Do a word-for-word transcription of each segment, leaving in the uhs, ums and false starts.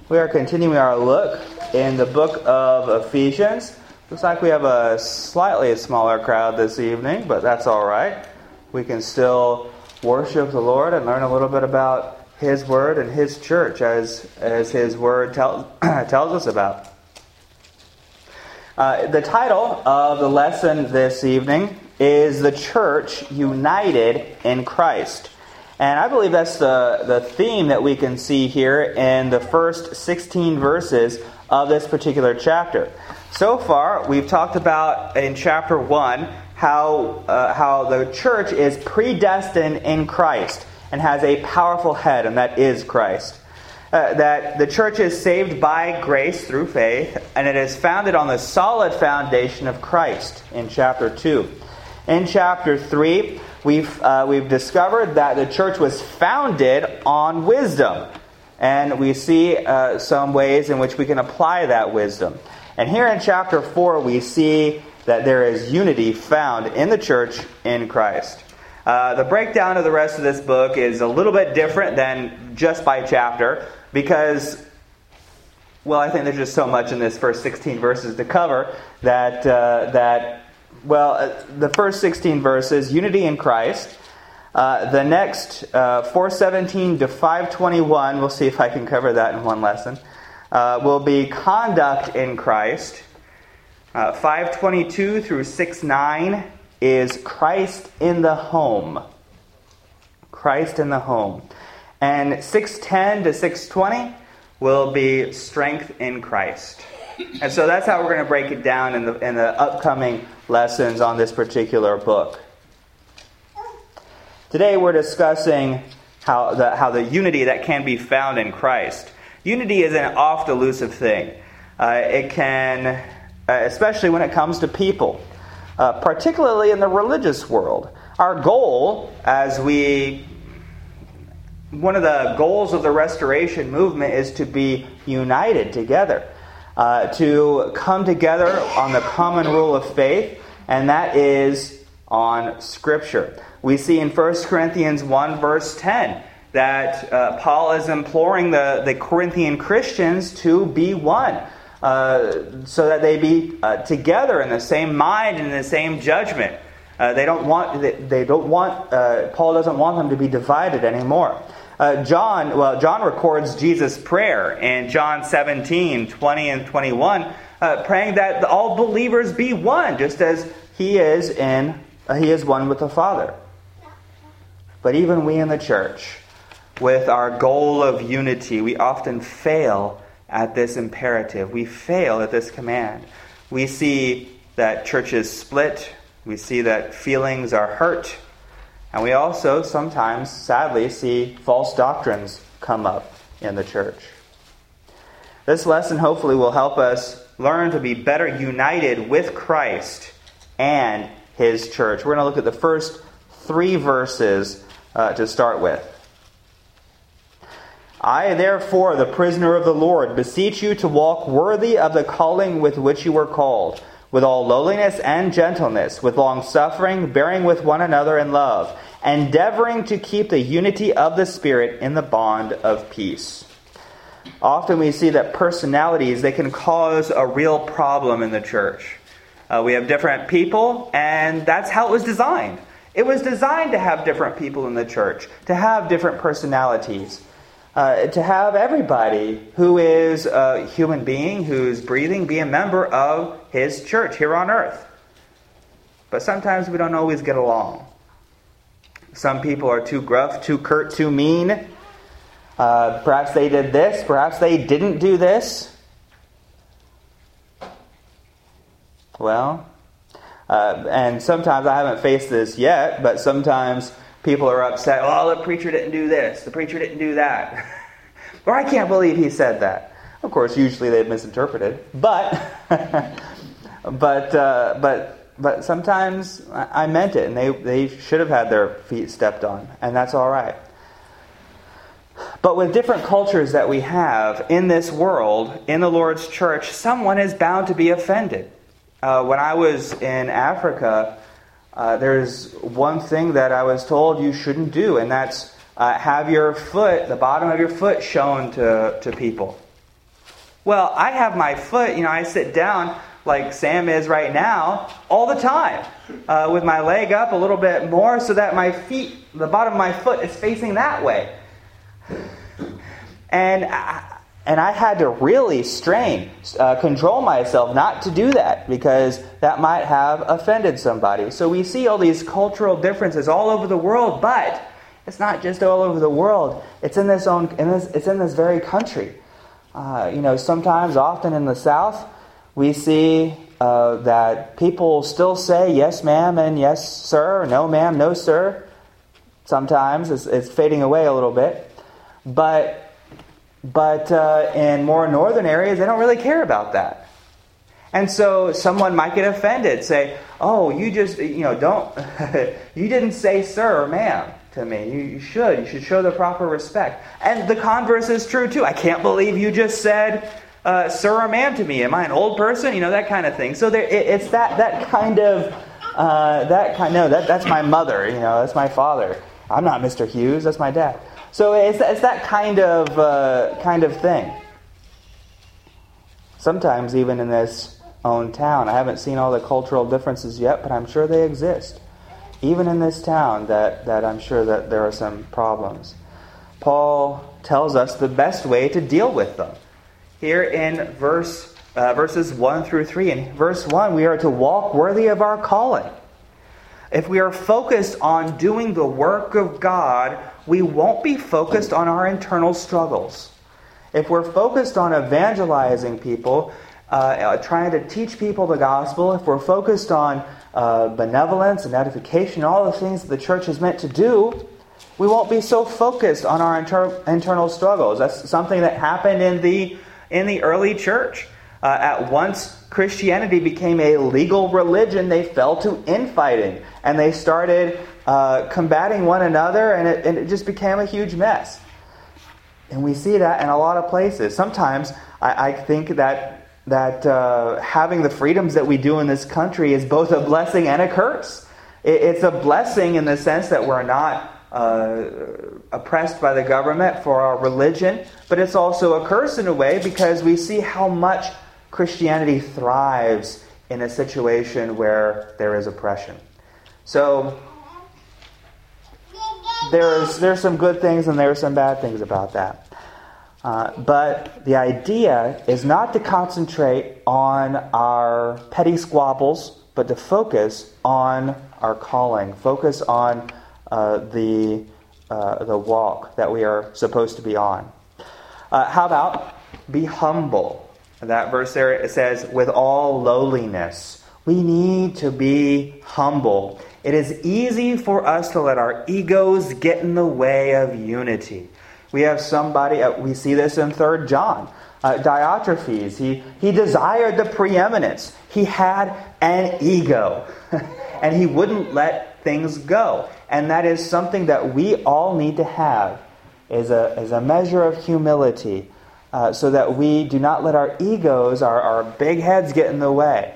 We are continuing our look in the book of Ephesians. Looks like we have a slightly smaller crowd this evening, but that's all right. We can still worship the Lord and learn a little bit about His Word and His church as, as His Word tell, tells us about. Uh, the title of the lesson this evening is The Church United in Christ. And I believe that's the, the theme that we can see here in the first sixteen verses of this particular chapter. So far, we've talked about in chapter one how, uh, how the church is predestined in Christ and has a powerful head, and that is Christ. Uh, that the church is saved by grace through faith, and it is founded on the solid foundation of Christ in chapter two. In chapter three, we've uh, we've discovered that the church was founded on wisdom. And we see uh, some ways in which we can apply that wisdom. And here in chapter four, we see that there is unity found in the church in Christ. Uh, the breakdown of the rest of this book is a little bit different than just by chapter, because, well, I think there's just so much in this first sixteen verses to cover that uh, that. Well, uh, the first sixteen verses, unity in Christ. Uh, the next, uh, four seventeen to five twenty-one, we'll see if I can cover that in one lesson, uh, will be conduct in Christ. Uh, five twenty-two through six nine is Christ in the home. Christ in the home. And six ten to six twenty will be strength in Christ. And so that's how we're going to break it down in the in the upcoming lessons on this particular book. Today we're discussing how the how the unity that can be found in Christ. Unity is an oft elusive thing. Uh, it can, uh, especially when it comes to people, uh, particularly in the religious world. Our goal, as we, one of the goals of the Restoration movement is to be united together. Uh, to come together on the common rule of faith, and that is on Scripture. We see in First Corinthians one verse ten that uh, Paul is imploring the, the Corinthian Christians to be one, uh, so that they be uh, together in the same mind and in the same judgment. Uh, they don't want. They, they don't want. Uh, Paul doesn't want them to be divided anymore. Uh, John, well, John records Jesus' prayer in John seventeen, twenty and twenty-one, uh, praying that all believers be one, just as he is in uh, he is one with the Father. But even we in the church, with our goal of unity, we often fail at this imperative. We fail at this command. We see that churches split. We see that feelings are hurt. And we also sometimes, sadly, see false doctrines come up in the church. This lesson hopefully will help us learn to be better united with Christ and His church. We're going to look at the first three verses uh, to start with. I, therefore, the prisoner of the Lord, beseech you to walk worthy of the calling with which you were called, with all lowliness and gentleness, with long-suffering, bearing with one another in love, endeavoring to keep the unity of the Spirit in the bond of peace. Often we see that personalities, they can cause a real problem in the church. Uh, we have different people, and that's how it was designed. It was designed to have different people in the church, to have different personalities. Uh, to have everybody who is a human being, who's breathing, be a member of His church here on earth. But sometimes we don't always get along. Some people are too gruff, too curt, too mean. Uh, perhaps they did this, perhaps they didn't do this. Well, uh, and sometimes I haven't faced this yet, but sometimes people are upset, oh, the preacher didn't do this, the preacher didn't do that. Or I can't believe he said that. Of course, usually they've misinterpreted. But but uh, but but sometimes I meant it, and they, they should have had their feet stepped on, and that's all right. But with different cultures that we have in this world, in the Lord's church, someone is bound to be offended. Uh, when I was in Africa, Uh, there's one thing that I was told you shouldn't do, and that's uh, have your foot, the bottom of your foot, shown to, to people. Well, I have my foot, you know, I sit down like Sam is right now all the time uh, with my leg up a little bit more so that my feet, the bottom of my foot is facing that way. And I, and I had to really strain, uh, control myself not to do that because that might have offended somebody. So we see all these cultural differences all over the world, but it's not just all over the world. It's in this own, in this, it's in this very country. Uh, you know, sometimes, often in the South, we see uh, that people still say yes, ma'am, and yes, sir, or no, ma'am, no, sir. Sometimes it's, it's fading away a little bit, but. But uh, in more northern areas, they don't really care about that. And so someone might get offended, say, oh, you just, you know, don't, you didn't say sir or ma'am to me. You, you should. You should show the proper respect. And the converse is true, too. I can't believe you just said uh, sir or ma'am to me. Am I an old person? You know, that kind of thing. So there, it, it's that that kind of, uh, that kind, no, that, that's my mother, you know, that's my father. I'm not Mister Hughes, that's my dad. So it's, it's that kind of uh, kind of thing. Sometimes even in this own town, I haven't seen all the cultural differences yet, but I'm sure they exist. Even in this town, that, that I'm sure that there are some problems. Paul tells us the best way to deal with them. Here in verse uh, verses one through three. In verse one, we are to walk worthy of our calling. If we are focused on doing the work of God, we won't be focused on our internal struggles. If we're focused on evangelizing people, uh, trying to teach people the gospel, if we're focused on uh, benevolence and edification, all the things that the church is meant to do, we won't be so focused on our inter- internal struggles. That's something that happened in the in the early church. Uh, at once Christianity became a legal religion, they fell to infighting. And they started uh, combating one another, and it, and it just became a huge mess. And we see that in a lot of places. Sometimes I, I think that that uh, having the freedoms that we do in this country is both a blessing and a curse. It, it's a blessing in the sense that we're not uh, oppressed by the government for our religion, but it's also a curse in a way because we see how much Christianity thrives in a situation where there is oppression. So there's there's some good things and there are some bad things about that. Uh, but the idea is not to concentrate on our petty squabbles, but to focus on our calling. Focus on uh, the uh, the walk that we are supposed to be on. Uh, how about be humble? That verse there, it says, with all lowliness. We need to be humble. It is easy for us to let our egos get in the way of unity. We have somebody, uh, we see this in Third John. Uh, Diotrephes, he, he desired the preeminence. He had an ego. And he wouldn't let things go. And that is something that we all need to have, is a, is a measure of humility. Uh, so that we do not let our egos, our, our big heads get in the way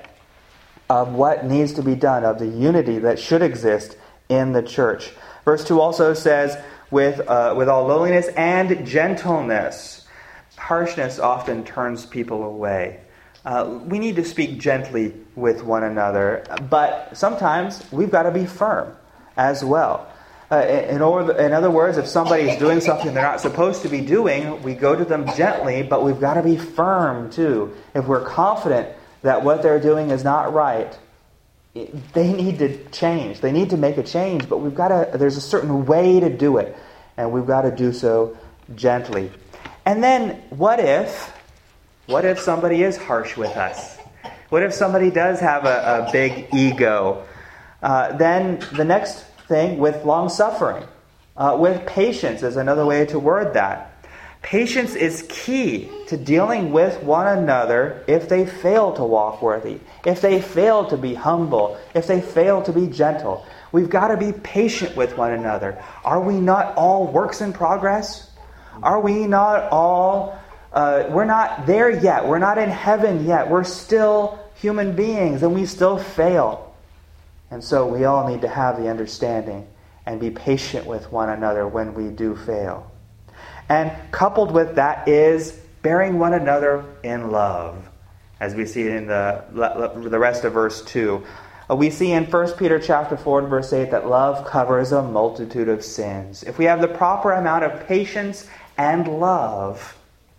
of what needs to be done, of the unity that should exist in the church. Verse two also says, with, uh, with all lowliness and gentleness. Harshness often turns people away. Uh, we need to speak gently with one another, but sometimes we've got to be firm as well. Uh, in, order, in other words, if somebody is doing something they're not supposed to be doing, we go to them gently, but we've got to be firm too. If we're confident that what they're doing is not right, it, they need to change. They need to make a change, but we've got to. There's a certain way to do it, and we've got to do so gently. And then, what if, what if somebody is harsh with us? What if somebody does have a, a big ego? Uh, then the next thing, with long-suffering. Uh, with patience is another way to word that. Patience is key to dealing with one another if they fail to walk worthy, if they fail to be humble, if they fail to be gentle. We've got to be patient with one another. Are we not all works in progress? Are we not all... Uh, we're not there yet. We're not in heaven yet. We're still human beings and we still fail. And so we all need to have the understanding and be patient with one another when we do fail. And coupled with that is bearing one another in love, as we see in the, the rest of verse two. We see in First Peter chapter four and verse eight that love covers a multitude of sins. If we have the proper amount of patience and love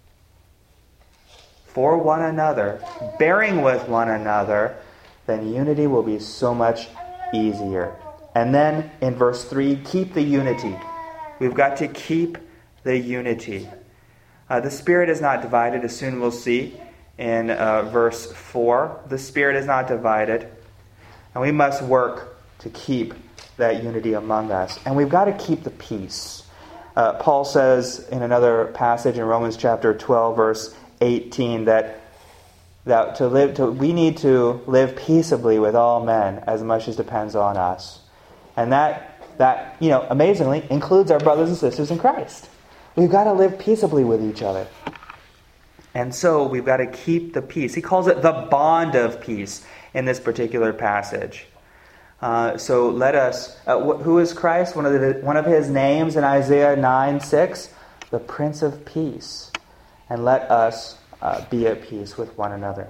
for one another, bearing with one another, then unity will be so much easier. And then in verse three, keep the unity. We've got to keep the unity. Uh, the Spirit is not divided, as soon we'll see in uh, verse four. The Spirit is not divided. And we must work to keep that unity among us. And we've got to keep the peace. Uh, Paul says in another passage in Romans chapter twelve, verse eighteen, that that to live, to, we need to live peaceably with all men as much as depends on us. And that, that you know, amazingly includes our brothers and sisters in Christ. We've got to live peaceably with each other. And so we've got to keep the peace. He calls it the bond of peace in this particular passage. Uh, so let us, uh, wh- who is Christ? One of, the, one of his names in Isaiah nine six, the Prince of Peace. And let us uh, be at peace with one another.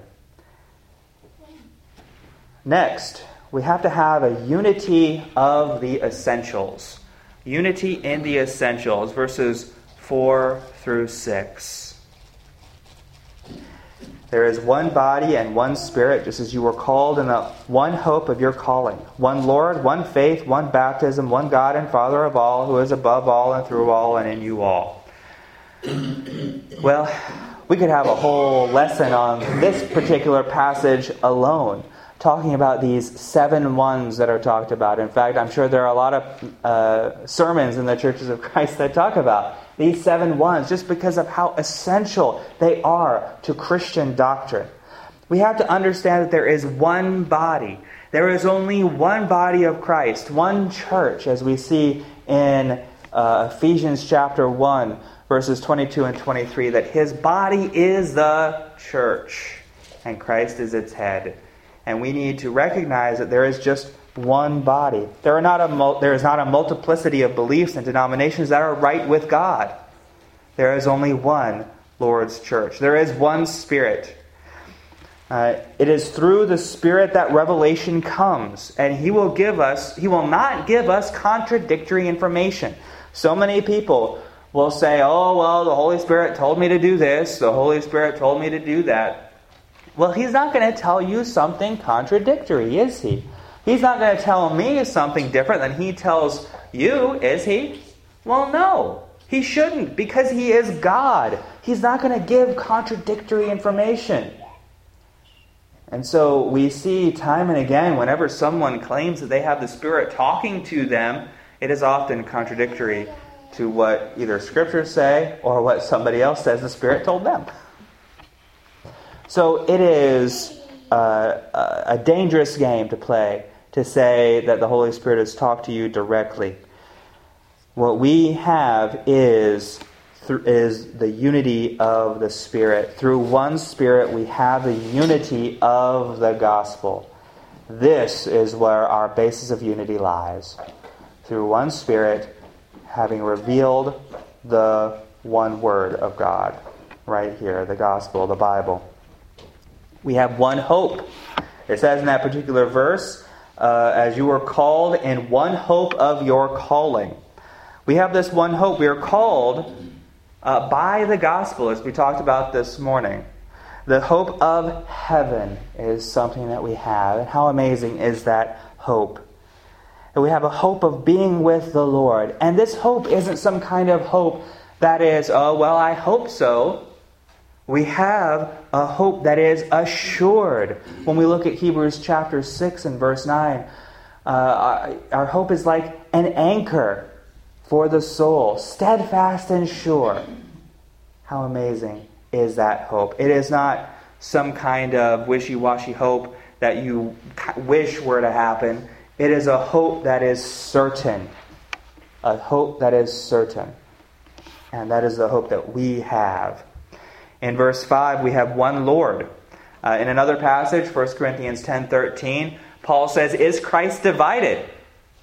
Next, we have to have a unity of the essentials. Unity in the essentials, verses four through six. There is one body and one Spirit, just as you were called in the one hope of your calling. One Lord, one faith, one baptism, one God and Father of all, who is above all and through all and in you all. Well, we could have a whole lesson on this particular passage alone, talking about these seven ones that are talked about. In fact, I'm sure there are a lot of uh, sermons in the churches of Christ that talk about these seven ones, just because of how essential they are to Christian doctrine. We have to understand that there is one body. There is only one body of Christ, one church, as we see in uh, Ephesians chapter one, verses twenty-two and twenty-three, that his body is the church, and Christ is its head. And we need to recognize that there is just one body. There are not a mul- there is not a multiplicity of beliefs and denominations that are right with God. There is only one Lord's church. There is one Spirit. Uh, it is through the Spirit that revelation comes, and He will give us. He will not give us contradictory information. So many people will say, "Oh, well, the Holy Spirit told me to do this. The Holy Spirit told me to do that." Well, He's not going to tell you something contradictory, is He? He's not going to tell me something different than He tells you, is He? Well, no. He shouldn't, because He is God. He's not going to give contradictory information. And so we see time and again, whenever someone claims that they have the Spirit talking to them, it is often contradictory to what either Scriptures say or what somebody else says the Spirit told them. So it is uh, a dangerous game to play to say that the Holy Spirit has talked to you directly. What we have is, is the unity of the Spirit. Through one Spirit, we have the unity of the gospel. This is where our basis of unity lies. Through one Spirit, having revealed the one Word of God. Right here, the gospel, the Bible. We have one hope. It says in that particular verse, uh, as you were called in one hope of your calling. We have this one hope. We are called uh, by the gospel, as we talked about this morning. The hope of heaven is something that we have. And how amazing is that hope? And we have a hope of being with the Lord. And this hope isn't some kind of hope that is, oh, well, I hope so. We have a hope that is assured. When we look at Hebrews chapter six and verse nine, uh, our, our hope is like an anchor for the soul, steadfast and sure. How amazing is that hope? It is not some kind of wishy-washy hope that you wish were to happen. It is a hope that is certain. A hope that is certain. And that is the hope that we have. In verse five, we have one Lord. Uh, in another passage, First Corinthians ten thirteen, Paul says, "Is Christ divided?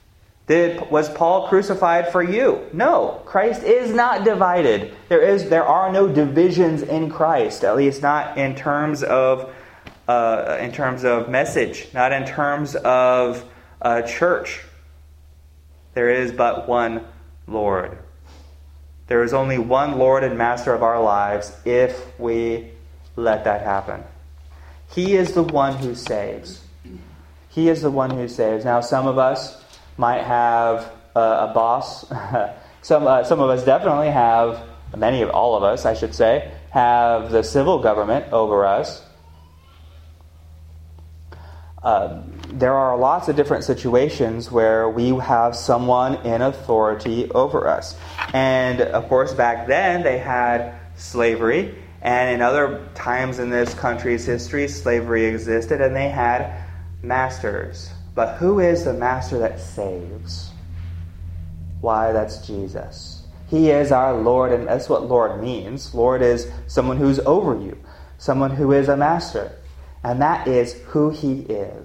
Did, was Paul crucified for you? No. Christ is not divided. There is, there are no divisions in Christ, at least not in terms of, uh, in terms of message, not in terms of uh, church. There is but one Lord. There is only one Lord and Master of our lives if we let that happen. He is the one who saves. He is the one who saves. Now, some of us might have uh, a boss. some uh, some of us definitely have, many of all of us, I should say, have the civil government over us. Uh, there are lots of different situations where we have someone in authority over us. And, of course, back then they had slavery. And in other times in this country's history, slavery existed and they had masters. But who is the master that saves? Why, that's Jesus. He is our Lord, and that's what Lord means. Lord is someone who's over you, someone who is a master. And that is who He is.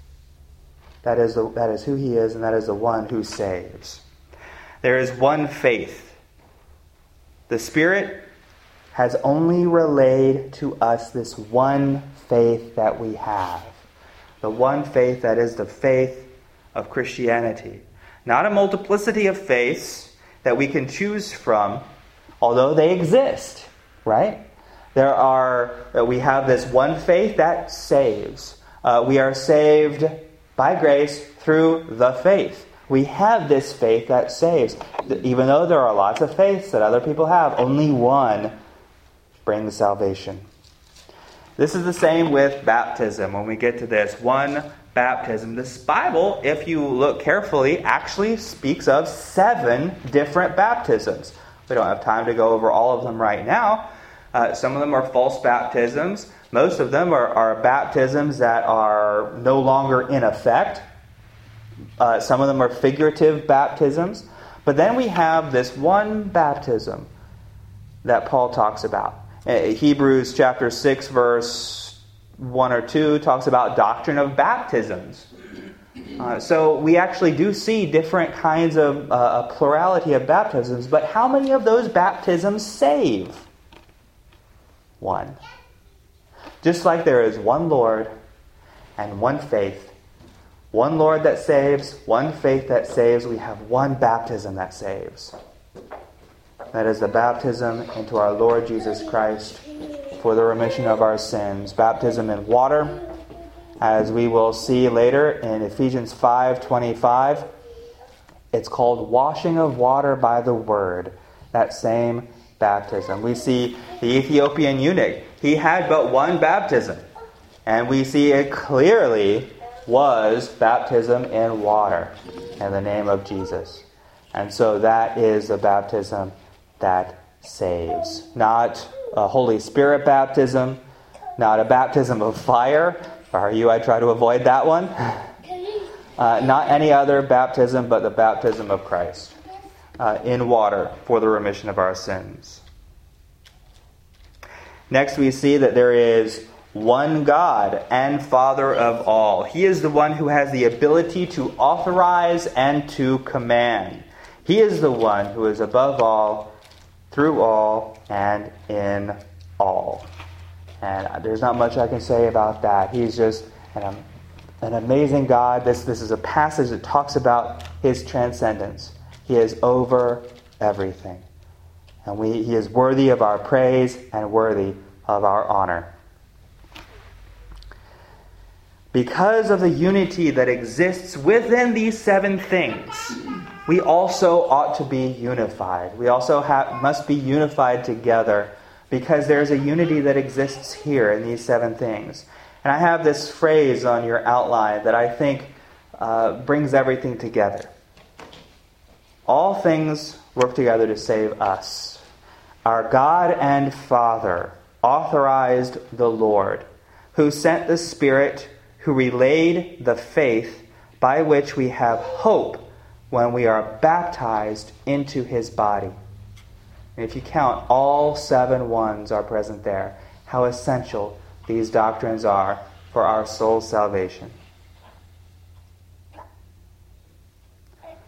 That is, the, that is who He is, and that is the one who saves. There is one faith. The Spirit has only relayed to us this one faith that we have. The one faith that is the faith of Christianity. Not a multiplicity of faiths that we can choose from, although they exist, right? There are, we have this one faith that saves. Uh, we are saved by grace through the faith. We have this faith that saves. Even though there are lots of faiths that other people have, only one brings salvation. This is the same with baptism. When we get to this, one baptism. This Bible, if you look carefully, actually speaks of seven different baptisms. We don't have time to go over all of them right now. Uh, some of them are false baptisms. Most of them are, are baptisms that are no longer in effect. Uh, some of them are figurative baptisms. But then we have this one baptism that Paul talks about. Uh, Hebrews chapter six, verse one or two talks about doctrine of baptisms. Uh, so we actually do see different kinds of, uh, a plurality of baptisms. But how many of those baptisms save? One. Just like there is one Lord and one faith. One Lord that saves, one faith that saves. We have one baptism that saves. That is the baptism into our Lord Jesus Christ for the remission of our sins. Baptism in water, as we will see later in Ephesians five twenty-five. It's called washing of water by the word. That same baptism. We see the Ethiopian eunuch. He had but one baptism. And we see it clearly was baptism in water in the name of Jesus. And so that is the baptism that saves. Not a Holy Spirit baptism, not a baptism of fire. If I were you, I'd try to avoid that one. Uh, not any other baptism but the baptism of Christ uh, in water for the remission of our sins. Next we see that there is one God and Father of all. He is the one who has the ability to authorize and to command. He is the one who is above all, through all, and in all. And there's not much I can say about that. He's just an, an amazing God. This, this is a passage that talks about His transcendence. He is over everything. And we, He is worthy of our praise and worthy of our honor. Because of the unity that exists within these seven things, we also ought to be unified. We also have, must be unified together because there's a unity that exists here in these seven things. And I have this phrase on your outline that I think uh, brings everything together. All things work together to save us. Our God and Father authorized the Lord, who sent the Spirit, who relayed the faith by which we have hope when we are baptized into His body. And if you count, all seven ones are present there. How essential these doctrines are for our soul's salvation.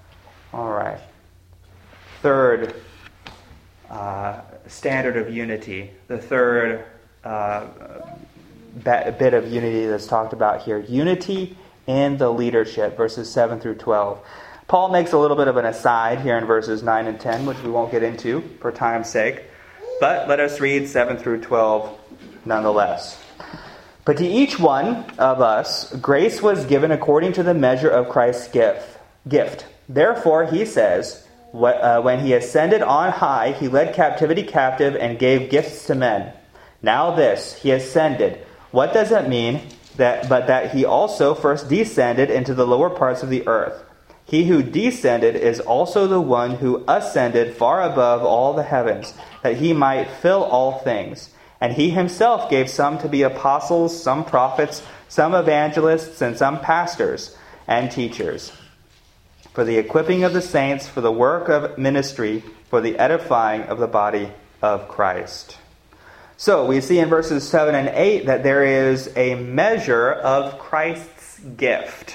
All right. Third uh, standard of unity. The third uh, bit of unity that's talked about here. Unity in the leadership, verses seven through twelve. Paul makes a little bit of an aside here in verses nine and ten, which we won't get into for time's sake. But let us read seven through twelve nonetheless. But to each one of us, grace was given according to the measure of Christ's gift. gift. Therefore, he says, when he ascended on high, he led captivity captive and gave gifts to men. Now this, he ascended. What does it mean? That, but that he also first descended into the lower parts of the earth. He who descended is also the one who ascended far above all the heavens, that he might fill all things. And he himself gave some to be apostles, some prophets, some evangelists, and some pastors and teachers, for the equipping of the saints, for the work of ministry, for the edifying of the body of Christ. So we see in verses seven and eight that there is a measure of Christ's gift.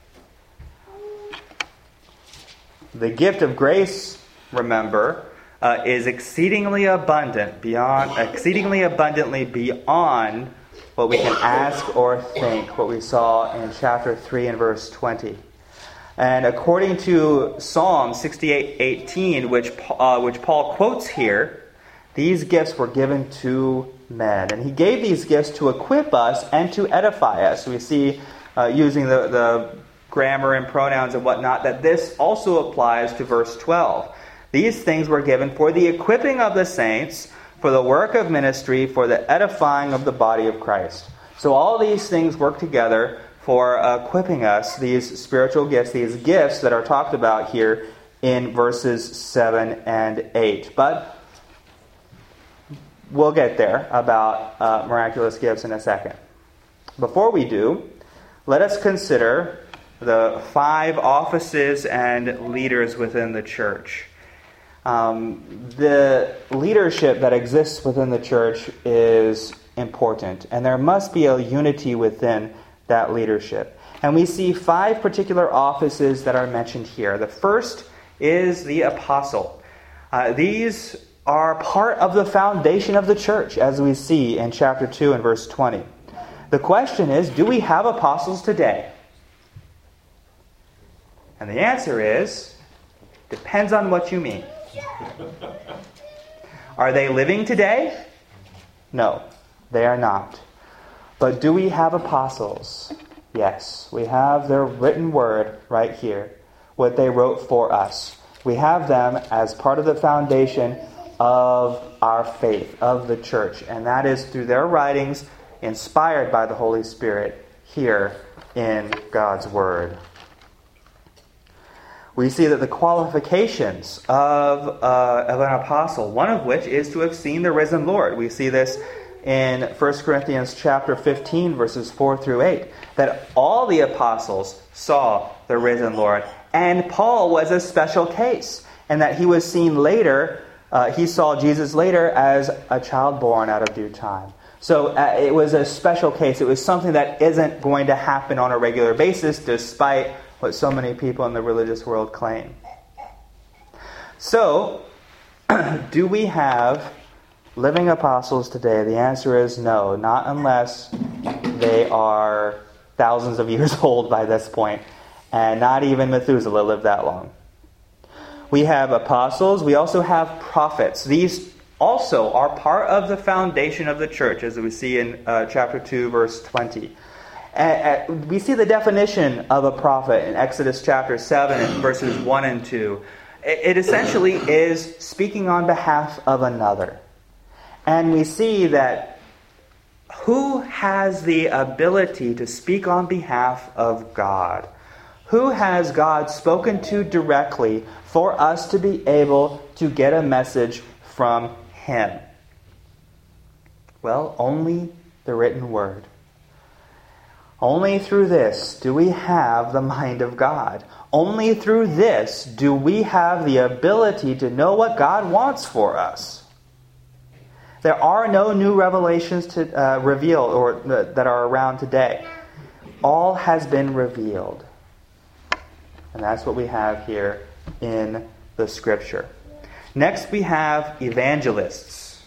The gift of grace, remember, uh, is exceedingly abundant, beyond, exceedingly abundantly beyond what we can ask or think, what we saw in chapter three and verse twenty. And according to Psalm sixty-eight eighteen, which uh, which Paul quotes here, these gifts were given to men. And he gave these gifts to equip us and to edify us. We see, uh, using the, the grammar and pronouns and whatnot, that this also applies to verse twelve. These things were given for the equipping of the saints, for the work of ministry, for the edifying of the body of Christ. So all these things work together for equipping us, these spiritual gifts, these gifts that are talked about here in verses seven and eight. But we'll get there about uh, miraculous gifts in a second. Before we do, let us consider the five offices and leaders within the church. Um, the leadership that exists within the church is important, and there must be a unity within that leadership. And we see five particular offices that are mentioned here. The first is the apostle. Uh, these are part of the foundation of the church, as we see in chapter two and verse twenty. The question is, do we have apostles today? And the answer is, depends on what you mean. Are they living today? No, they are not. But do we have apostles? Yes, we have their written word right here, what they wrote for us. We have them as part of the foundation of our faith, of the church. And that is through their writings, inspired by the Holy Spirit, here in God's Word. We see that the qualifications of, uh, of an apostle, one of which is to have seen the risen Lord. We see this in First Corinthians chapter fifteen, verses four through eight, that all the apostles saw the risen Lord. And Paul was a special case, and that he was seen later, uh, he saw Jesus later as a child born out of due time. So uh, it was a special case. It was something that isn't going to happen on a regular basis, despite what so many people in the religious world claim. So, do we have living apostles today? The answer is no, not unless they are thousands of years old by this point, and not even Methuselah lived that long. We have apostles. We also have prophets. These also are part of the foundation of the church, as we see in uh, chapter two, verse twenty. Uh, uh, we see the definition of a prophet in Exodus chapter seven, verses one and two. It, it essentially is speaking on behalf of another. And we see that who has the ability to speak on behalf of God? Who has God spoken to directly for us to be able to get a message from Him? Well, only the written word. Only through this do we have the mind of God. Only through this do we have the ability to know what God wants for us. There are no new revelations to uh, reveal or uh, that are around today. All has been revealed. And that's what we have here in the Scripture. Next we have evangelists.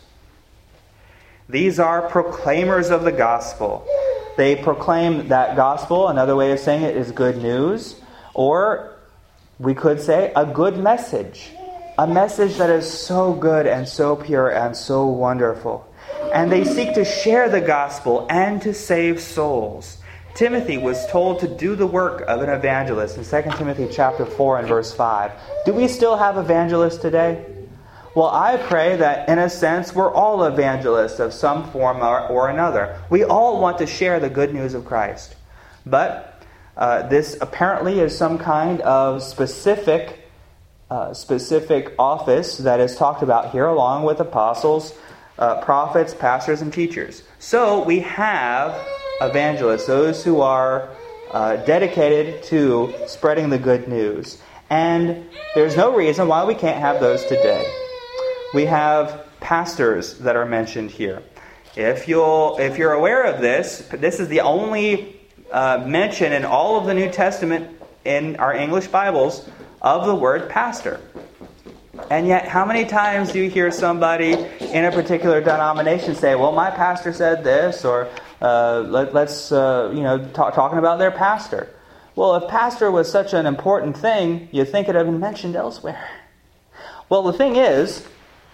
These are proclaimers of the gospel. They proclaim that gospel. Another way of saying it is good news. Or we could say a good message. A message that is so good and so pure and so wonderful. And they seek to share the gospel and to save souls. Timothy was told to do the work of an evangelist in Second Timothy chapter four and verse five. Do we still have evangelists today? Well, I pray that in a sense we're all evangelists of some form or, or another. We all want to share the good news of Christ. But uh, this apparently is some kind of specific uh, specific office that is talked about here along with apostles, uh, prophets, pastors, and teachers. So we have evangelists, those who are uh, dedicated to spreading the good news. And there's no reason why we can't have those today. We have pastors that are mentioned here. If you'll, if you're aware of this, this is the only uh, mention in all of the New Testament in our English Bibles of the word pastor. And yet, how many times do you hear somebody in a particular denomination say, well, my pastor said this, or uh, let, let's, uh, you know, talk, talking about their pastor. Well, if pastor was such an important thing, you'd think it had been mentioned elsewhere. Well, the thing is,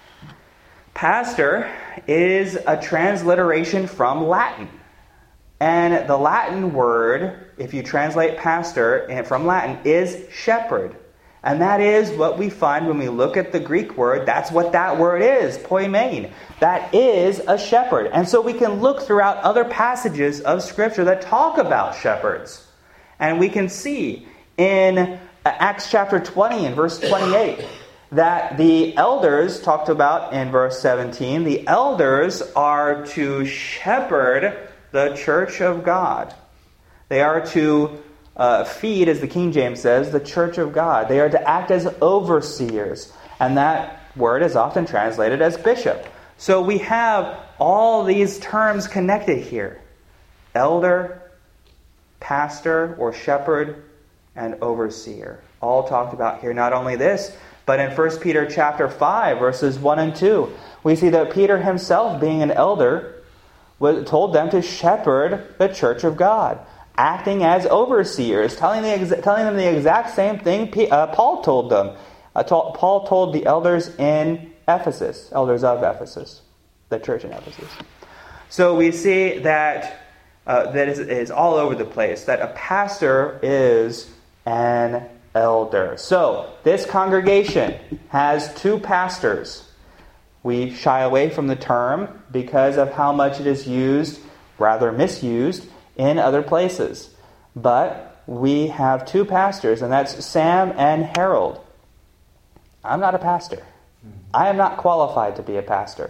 pastor is a transliteration from Latin. And the Latin word, if you translate pastor from Latin, is shepherd. And that is what we find when we look at the Greek word. That's what that word is, poimen. That is a shepherd. And so we can look throughout other passages of Scripture that talk about shepherds. And we can see in Acts chapter twenty and verse twenty-eight that the elders, talked about in verse seventeen, the elders are to shepherd the church of God. They are to Uh, feed, as the King James says, the church of God. They are to act as overseers. And that word is often translated as bishop. So we have all these terms connected here. Elder, pastor or shepherd, and overseer. All talked about here. Not only this, but in First Peter chapter five, verses one and two, we see that Peter himself, being an elder, was told them to shepherd the church of God, acting as overseers, telling, the exa- telling them the exact same thing P- uh, Paul told them. Uh, to- Paul told the elders in Ephesus, elders of Ephesus, the church in Ephesus. So we see that uh, that is, is all over the place, that a pastor is an elder. So this congregation has two pastors. We shy away from the term because of how much it is used, rather misused, in other places. But we have two pastors, and that's Sam and Harold. I'm not a pastor. I am not qualified to be a pastor.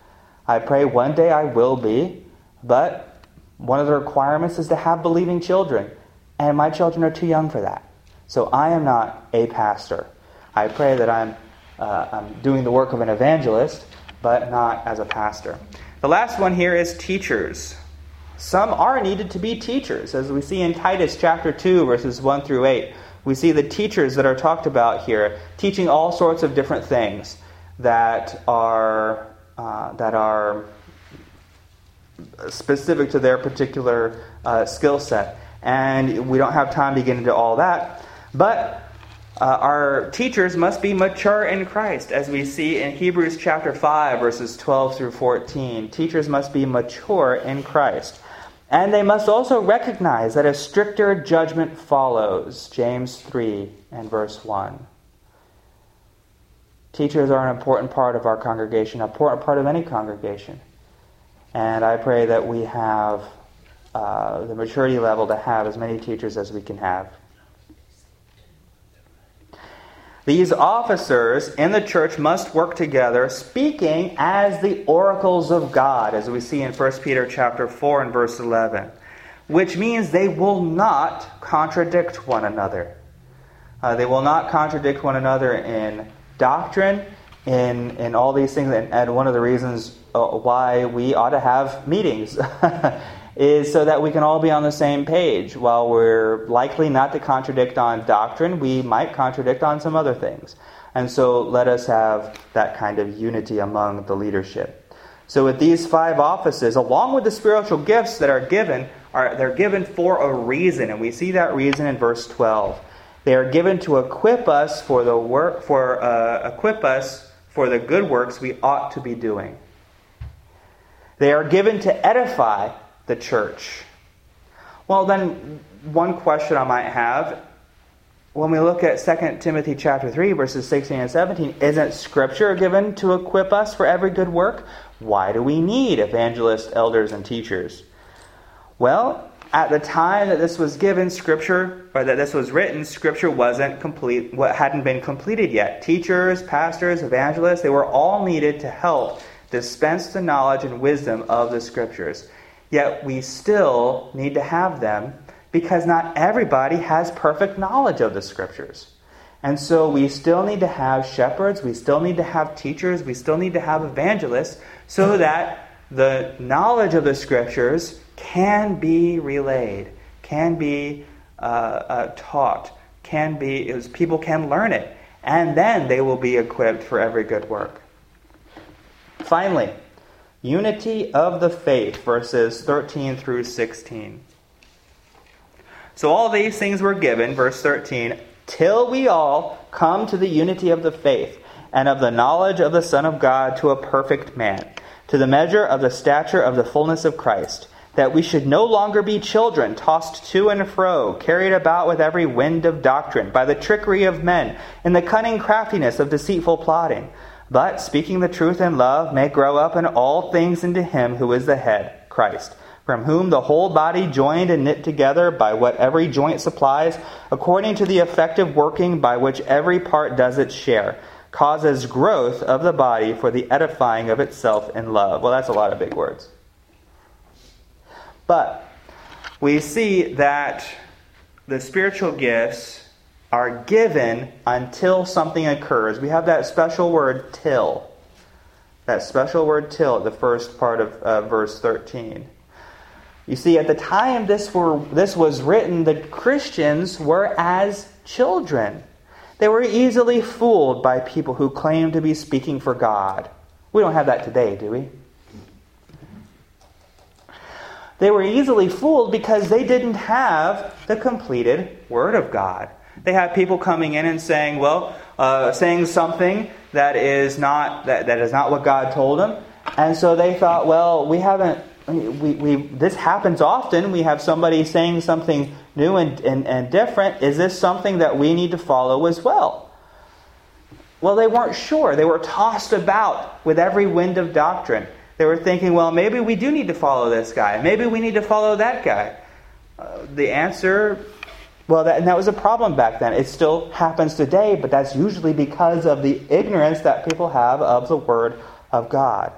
I pray one day I will be, but one of the requirements is to have believing children, and my children are too young for that. So I am not a pastor. I pray that I'm, uh, I'm doing the work of an evangelist, but not as a pastor. The last one here is teachers. Some are needed to be teachers, as we see in Titus chapter two, verses one through eight. We see the teachers that are talked about here, teaching all sorts of different things that are uh, that are specific to their particular uh, skill set. And we don't have time to get into all that. But uh, our teachers must be mature in Christ, as we see in Hebrews chapter five, verses twelve through fourteen. Teachers must be mature in Christ. And they must also recognize that a stricter judgment follows. James three and verse one. Teachers are an important part of our congregation, an important part of any congregation. And I pray that we have uh, the maturity level to have as many teachers as we can have. These officers in the church must work together, speaking as the oracles of God, as we see in First Peter chapter four and verse eleven, which means they will not contradict one another. Uh, they will not contradict one another in doctrine, in in all these things, and, and one of the reasons uh, why we ought to have meetings is so that we can all be on the same page. While we're likely not to contradict on doctrine, we might contradict on some other things. And so let us have that kind of unity among the leadership. So with these five offices, along with the spiritual gifts that are given, are they're given for a reason, and we see that reason in verse twelve. They are given to equip us for the work, for uh, equip us for the good works we ought to be doing. They are given to edify the church. Well, then, one question I might have, when we look at Second Timothy chapter three, verses sixteen and seventeen, isn't Scripture given to equip us for every good work? Why do we need evangelists, elders, and teachers? Well, at the time that this was given, Scripture, or that this was written, Scripture wasn't complete, what hadn't been completed yet. Teachers, pastors, evangelists, they were all needed to help dispense the knowledge and wisdom of the Scriptures. Yet we still need to have them because not everybody has perfect knowledge of the Scriptures. And so we still need to have shepherds, we still need to have teachers, we still need to have evangelists so that the knowledge of the Scriptures can be relayed, can be uh, uh, taught, can be, is, people can learn it, and then they will be equipped for every good work. Finally, unity of the faith, verses thirteen through sixteen. So all these things were given, verse thirteen, till we all come to the unity of the faith and of the knowledge of the Son of God, to a perfect man, to the measure of the stature of the fullness of Christ, that we should no longer be children, tossed to and fro, carried about with every wind of doctrine, by the trickery of men, and the cunning craftiness of deceitful plotting. But, speaking the truth in love, may grow up in all things into Him who is the head, Christ, from whom the whole body, joined and knit together by what every joint supplies, according to the effective working by which every part does its share, causes growth of the body for the edifying of itself in love. Well, that's a lot of big words. But we see that the spiritual gifts are given until something occurs. We have that special word, till. That special word, till, at the first part of uh, verse thirteen. You see, at the time this were this was written, the Christians were as children. They were easily fooled by people who claimed to be speaking for God. We don't have that today, do we? They were easily fooled because they didn't have the completed Word of God. They had people coming in and saying, well, uh, saying something that is not that, that is not what God told them. And so they thought, well, we haven't, we, we this happens often. We have somebody saying something new and, and, and different. Is this something that we need to follow as well? Well, they weren't sure. They were tossed about with every wind of doctrine. They were thinking, well, maybe we do need to follow this guy. Maybe we need to follow that guy. Uh, the answer... Well, that, and that was a problem back then. It still happens today, but that's usually because of the ignorance that people have of the Word of God.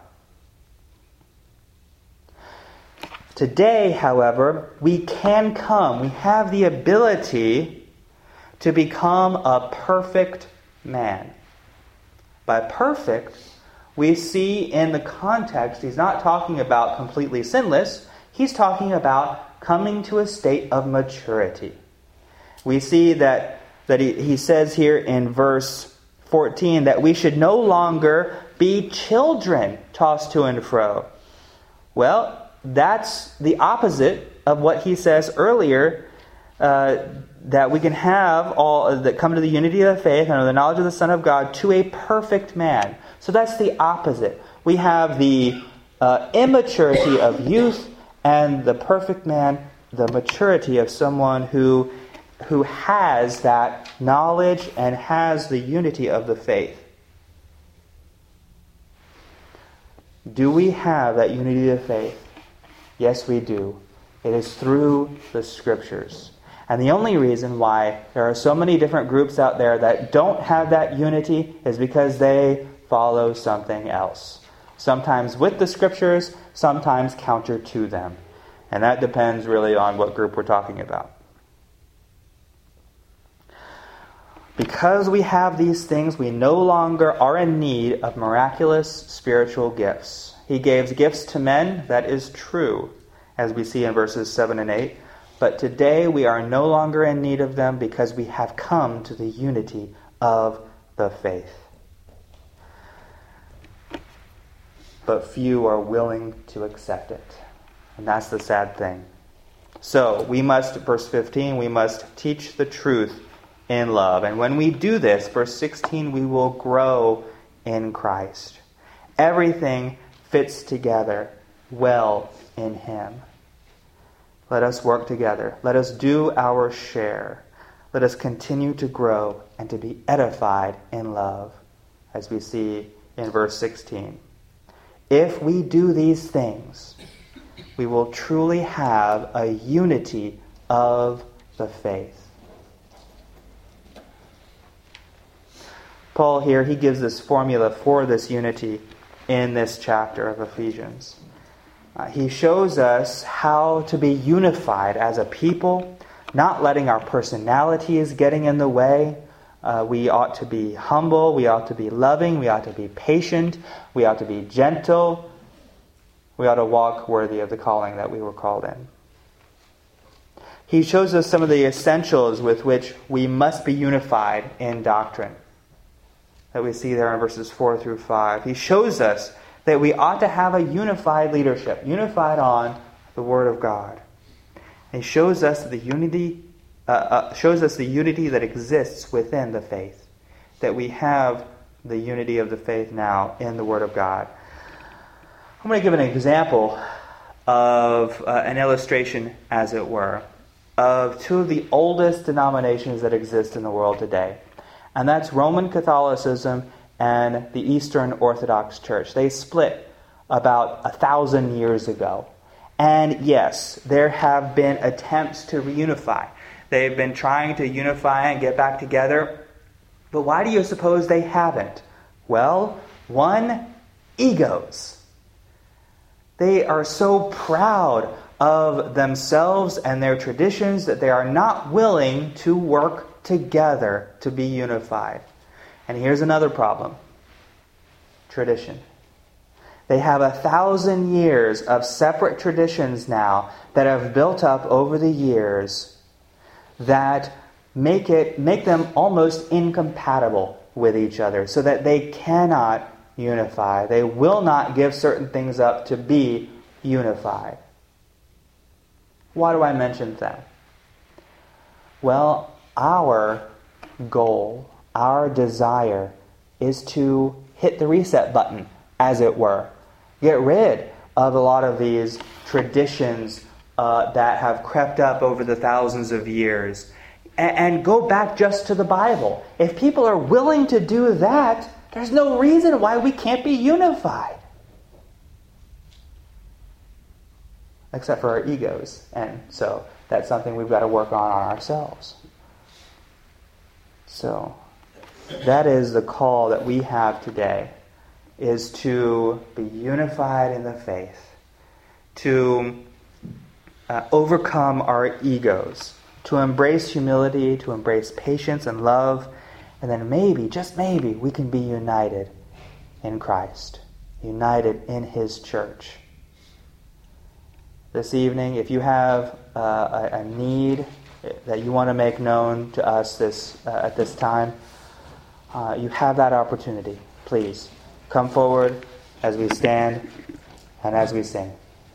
Today, however, we can come. We have the ability to become a perfect man. By perfect, we see in the context, he's not talking about completely sinless. He's talking about coming to a state of maturity. We see that, that he, he says here in verse fourteen that we should no longer be children tossed to and fro. Well, that's the opposite of what he says earlier, uh, that we can have all that come to the unity of the faith and of the knowledge of the Son of God to a perfect man. So that's the opposite. We have the uh, immaturity of youth and the perfect man, the maturity of someone who who has that knowledge and has the unity of the faith. Do we have that unity of faith? Yes, we do. It is through the Scriptures. And the only reason why there are so many different groups out there that don't have that unity is because they follow something else. Sometimes with the Scriptures, sometimes counter to them. And that depends really on what group we're talking about. Because we have these things, we no longer are in need of miraculous spiritual gifts. He gives gifts to men, that is true, as we see in verses seven and eight. But today we are no longer in need of them because we have come to the unity of the faith. But few are willing to accept it. And that's the sad thing. So we must, verse fifteen, we must teach the truth in love. And when we do this, verse sixteen, we will grow in Christ. Everything fits together well in Him. Let us work together. Let us do our share. Let us continue to grow and to be edified in love, as we see in verse sixteen. If we do these things, we will truly have a unity of the faith. Paul here, he gives this formula for this unity in this chapter of Ephesians. Uh, he shows us how to be unified as a people, not letting our personalities getting in the way. Uh, we ought to be humble, we ought to be loving, we ought to be patient, we ought to be gentle, we ought to walk worthy of the calling that we were called in. He shows us some of the essentials with which we must be unified in doctrine, that we see there in verses four through five. He shows us that we ought to have a unified leadership, unified on the Word of God. And he shows us the unity, uh, uh, shows us the unity that exists within the faith, that we have the unity of the faith now in the Word of God. I'm going to give an example of uh, an illustration, as it were, of two of the oldest denominations that exist in the world today. And that's Roman Catholicism and the Eastern Orthodox Church. They split about a thousand years ago. And yes, there have been attempts to reunify. They've been trying to unify and get back together. But why do you suppose they haven't? Well, one, egos. They are so proud of themselves and their traditions that they are not willing to work together to be unified. And here's another problem. Tradition. They have a thousand years of separate traditions now that have built up over the years that make it make them almost incompatible with each other, so that they cannot unify. They will not give certain things up to be unified. Why do I mention that? Well, our goal, our desire, is to hit the reset button, as it were. Get rid of a lot of these traditions uh, that have crept up over the thousands of years, and, and go back just to the Bible. If people are willing to do that, there's no reason why we can't be unified. Except for our egos. And so that's something we've got to work on on ourselves. So that is the call that we have today, is to be unified in the faith, to uh, overcome our egos, to embrace humility, to embrace patience and love, and then maybe, just maybe, we can be united in Christ, united in His church. This evening, if you have uh, a, a need that you want to make known to us this uh, at this time, uh, you have that opportunity. Please come forward as we stand and as we sing.